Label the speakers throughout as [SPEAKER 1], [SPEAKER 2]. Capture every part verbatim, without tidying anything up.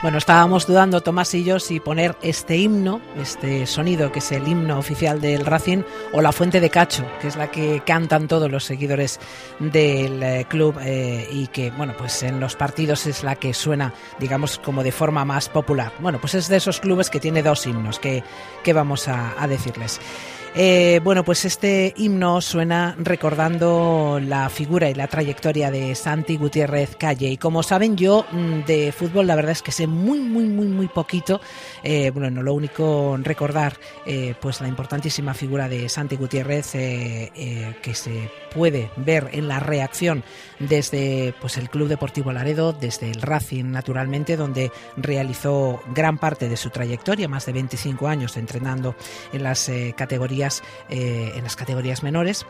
[SPEAKER 1] Bueno, estábamos dudando, Tomás y yo, si poner este himno, este sonido que es el himno oficial del Racing, o la Fuente de Cacho, que es la que cantan todos los seguidores del eh, club eh, y que, bueno, pues en los partidos es la que suena, digamos, como de forma más popular. Bueno, pues es de esos clubes que tiene dos himnos, que, que vamos a, a decirles. Eh, bueno, pues este himno suena recordando la figura y la trayectoria de Santi Gutiérrez Calle. Y como saben, yo de fútbol la verdad es que sé muy, muy, muy, muy poquito. Eh, bueno, lo único recordar eh, pues la importantísima figura de Santi Gutiérrez eh, eh, que se puede ver en la reacción desde pues el Club Deportivo Laredo, desde el Racing naturalmente, donde realizó gran parte de su trayectoria, más de veinticinco años entrenando en las eh, categorías Eh, en las categorías menores.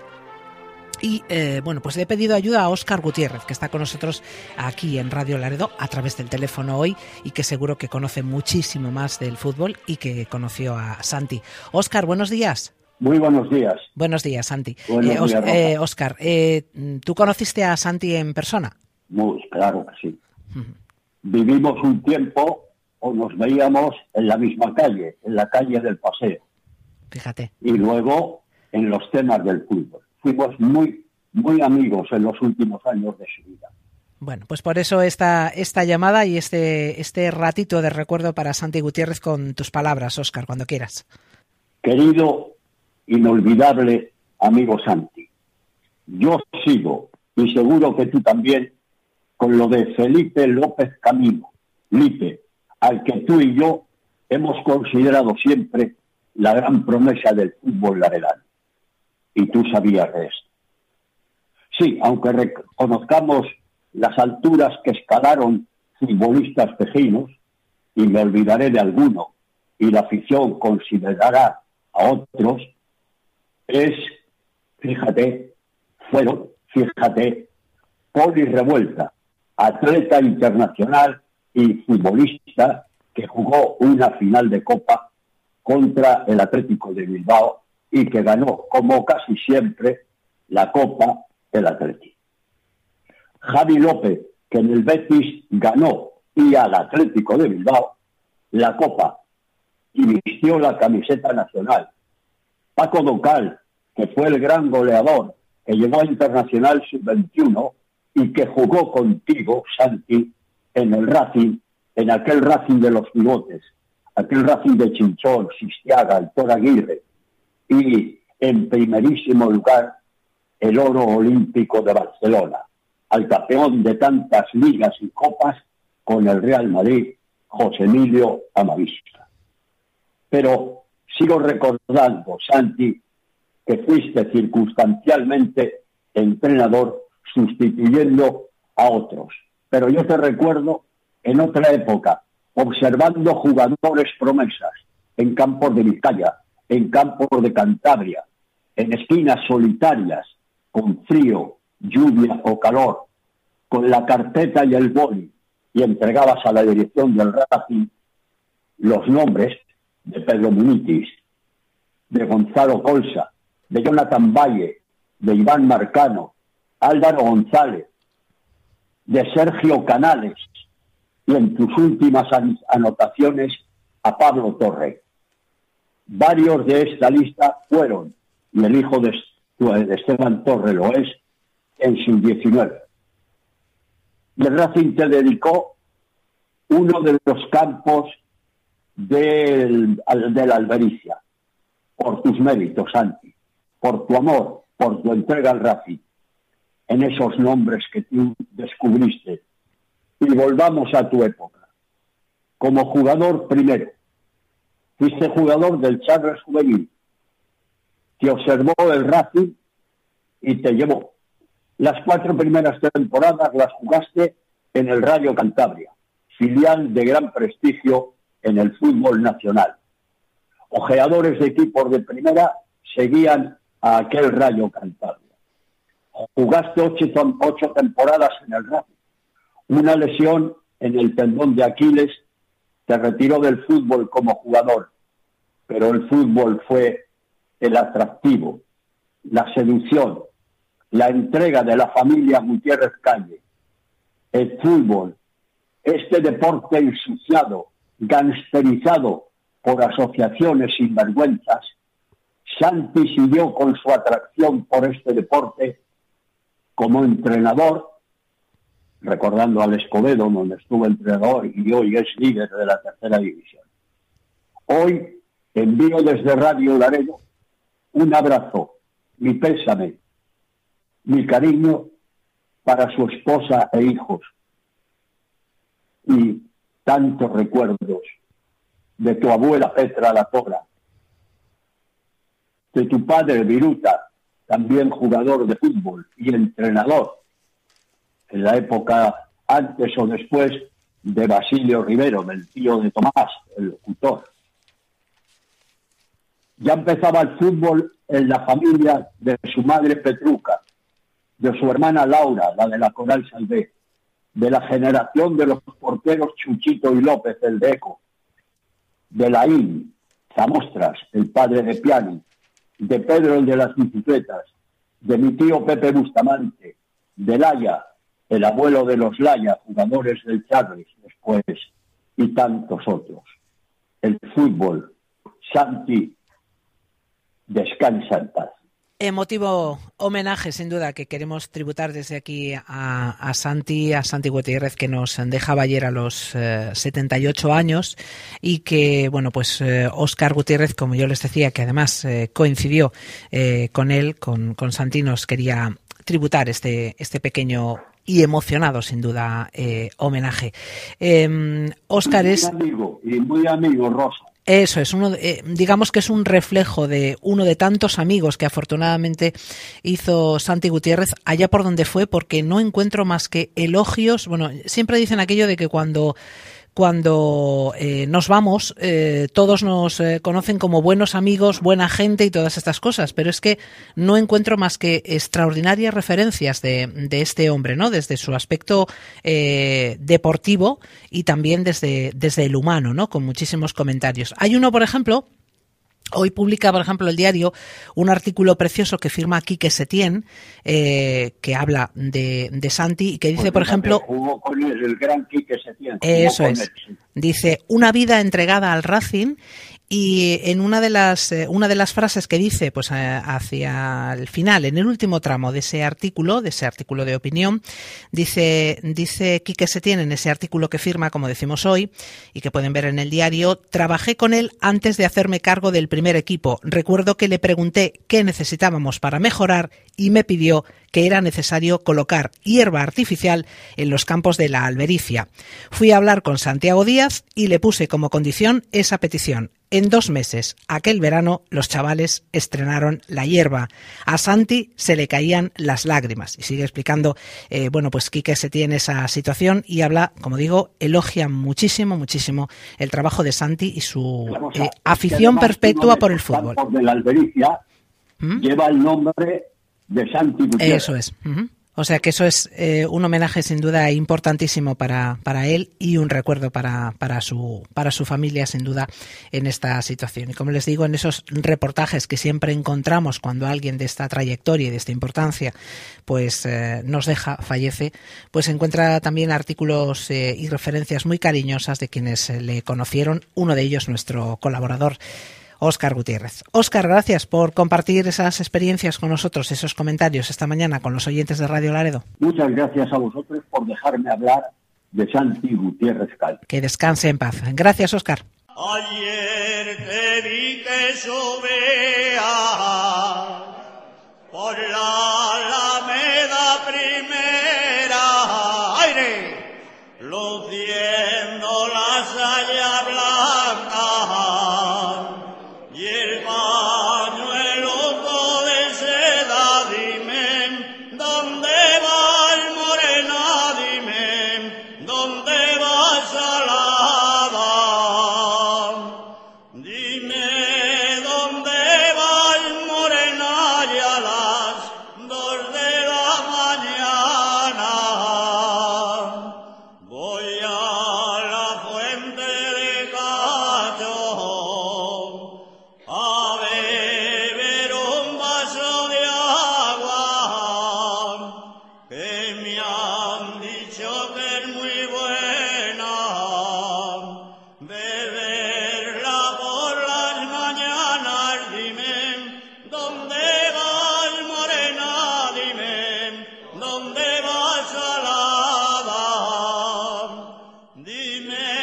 [SPEAKER 1] Y eh, bueno, pues le he pedido ayuda a Óscar Gutiérrez, que está con nosotros aquí en Radio Laredo a través del teléfono hoy y que seguro que conoce muchísimo más del fútbol y que conoció a Santi. Óscar, buenos días.
[SPEAKER 2] Muy buenos días.
[SPEAKER 1] Buenos días, Santi.
[SPEAKER 2] Buenos
[SPEAKER 1] eh, Os,
[SPEAKER 2] días,
[SPEAKER 1] eh, Óscar, eh, ¿tú conociste a Santi en persona?
[SPEAKER 2] Muy, claro que sí. Uh-huh. Vivimos un tiempo o nos veíamos en la misma calle, en la calle del Paseo.
[SPEAKER 1] Fíjate.
[SPEAKER 2] Y luego en los temas del fútbol. Fuimos muy, muy amigos en los últimos años de su vida.
[SPEAKER 1] Bueno, pues por eso esta, esta llamada y este, este ratito de recuerdo para Santi Gutiérrez con tus palabras, Óscar, cuando quieras.
[SPEAKER 2] Querido, inolvidable amigo Santi, yo sigo, y seguro que tú también, con lo de Felipe López Camino, Lipe, al que tú y yo hemos considerado siempre la gran promesa del fútbol laredano. Y tú sabías de esto. Sí, aunque reconozcamos las alturas que escalaron futbolistas tejinos, y me olvidaré de alguno, y la afición considerará a otros, es, fíjate, fueron, fíjate, Poli Revuelta, atleta internacional y futbolista que jugó una final de Copa contra el Atlético de Bilbao y que ganó, como casi siempre, la Copa del Atlético. Javi López, que en el Betis ganó y al Atlético de Bilbao la Copa y vistió la camiseta nacional. Paco Docal, que fue el gran goleador, que llegó a Internacional sub veintiuno y que jugó contigo, Santi, en el Racing, en aquel Racing de los pivotes, aquel Racing de Chinchón, Sistiaga, el Tor Aguirre, y en primerísimo lugar el oro olímpico de Barcelona, al campeón de tantas ligas y copas con el Real Madrid, José Emilio Amavisca. Pero sigo recordando, Santi, que fuiste circunstancialmente entrenador sustituyendo a otros. Pero yo te recuerdo en otra época, observando jugadores promesas en campos de Vizcaya, en campos de Cantabria, en esquinas solitarias, con frío, lluvia o calor, con la carpeta y el boli, y entregabas a la dirección del Racing los nombres de Pedro Munitis, de Gonzalo Colsa, de Jonathan Valle, de Iván Marcano, Álvaro González, de Sergio Canales, y en tus últimas anotaciones a Pablo Torre. Varios de esta lista fueron, y el hijo de Esteban Torre lo es, en sus diecinueve. Y el Racing te dedicó uno de los campos del, de la Albericia, por tus méritos, Santi, por tu amor, por tu entrega al Racing, en esos nombres que tú descubriste. Y volvamos a tu época. Como jugador primero, fuiste jugador del Charles Juvenil, te observó el Racing y te llevó. Las cuatro primeras temporadas las jugaste en el Rayo Cantabria, filial de gran prestigio en el fútbol nacional. Ojeadores de equipos de primera seguían a aquel Rayo Cantabria. Jugaste ocho, ocho temporadas en el Racing. Una lesión en el tendón de Aquiles te retiró del fútbol como jugador, pero el fútbol fue el atractivo, la seducción, la entrega de la familia Gutiérrez Calle. El fútbol Este deporte ensuciado, gangsterizado por asociaciones sinvergüenzas, Santi siguió con su atracción por este deporte como entrenador, recordando al Escobedo, donde estuvo entrenador y hoy es líder de la tercera división. Hoy envío desde Radio Laredo un abrazo, mi pésame, mi cariño para su esposa e hijos y tantos recuerdos de tu abuela Petra La Tora, de tu padre Viruta, también jugador de fútbol y entrenador en la época antes o después de Basilio Rivero, del tío de Tomás, el locutor. Ya empezaba el fútbol en la familia de su madre Petruca, de su hermana Laura, la de la Coral Salvé, de la generación de los porteros Chuchito y López, el de Eco, de Laín, Zamostras, el padre de Piani, de Pedro, el de las bicicletas, de mi tío Pepe Bustamante, de Laya, el abuelo de los Laya, jugadores del Charles después, y tantos otros. El fútbol, Santi, descansa en paz.
[SPEAKER 1] Emotivo homenaje, sin duda, que queremos tributar desde aquí a, a Santi, a Santi Gutiérrez, que nos dejaba ayer a los eh, setenta y ocho años, y que, bueno, pues eh, Óscar Gutiérrez, como yo les decía, que además eh, coincidió eh, con él, con, con Santi, nos quería tributar este, este pequeño y emocionado, sin duda, eh, homenaje. Eh, Óscar es...
[SPEAKER 2] Muy amigo, y muy amigo, Rosa.
[SPEAKER 1] Eso es, uno, eh, digamos que es un reflejo de uno de tantos amigos que afortunadamente hizo Santi Gutiérrez allá por donde fue, porque no encuentro más que elogios. Bueno, siempre dicen aquello de que cuando cuando eh, nos vamos, eh, todos nos eh, conocen como buenos amigos, buena gente y todas estas cosas, pero es que no encuentro más que extraordinarias referencias de, de este hombre, ¿no? Desde su aspecto eh, deportivo y también desde, desde el humano, ¿no? Con muchísimos comentarios. Hay uno, por ejemplo... Hoy publica, por ejemplo, el diario un artículo precioso que firma Quique Setién, eh, que habla de, de Santi y que dice, pues por ejemplo...
[SPEAKER 2] Jugó con él, el gran Quique Setién.
[SPEAKER 1] Eso es. Él, sí. Dice, una vida entregada al Racing. Y en una de las eh, una de las frases que dice, pues eh, hacia el final, en el último tramo de ese artículo, de ese artículo de opinión, dice dice Quique Setién en ese artículo que firma, como decimos hoy, y que pueden ver en el diario: trabajé con él antes de hacerme cargo del primer equipo. Recuerdo que le pregunté qué necesitábamos para mejorar y me pidió que era necesario colocar hierba artificial en los campos de la Albericia. Fui a hablar con Santiago Díaz y le puse como condición esa petición. En dos meses, aquel verano, los chavales estrenaron la hierba. A Santi se le caían las lágrimas. Y sigue explicando, eh, bueno, pues Quique Setién esa situación y habla, como digo, elogia muchísimo, muchísimo el trabajo de Santi y su eh, afición perpetua por el fútbol.
[SPEAKER 2] De la Albericia ¿Mm? Lleva el nombre de Santi Gutiérrez.
[SPEAKER 1] Eso es. Uh-huh. O sea que eso es eh, un homenaje sin duda importantísimo para, para él y un recuerdo para, para, su, para su familia sin duda en esta situación. Y como les digo, en esos reportajes que siempre encontramos cuando alguien de esta trayectoria y de esta importancia pues eh, nos deja, fallece, pues se encuentra también artículos eh, y referencias muy cariñosas de quienes eh, le conocieron, uno de ellos nuestro colaborador Óscar Gutiérrez. Óscar, gracias por compartir esas experiencias con nosotros, esos comentarios esta mañana con los oyentes de Radio Laredo.
[SPEAKER 2] Muchas gracias a vosotros por dejarme hablar de Santi Gutiérrez Cal.
[SPEAKER 1] Que descanse en paz. Gracias, Óscar.
[SPEAKER 3] Ayer te vi que subía por la Alameda Primera, aire, luciendo la saya blanca. Y el pañuelo de seda, dime, ¿dónde vas, morena? Dime, ¿dónde vas, alada? Dime, ¿dónde vas, morena? Y a las dos de la mañana voy a la fuente de Cacho a beber un vaso de agua que me han dicho que es muy buena. Dime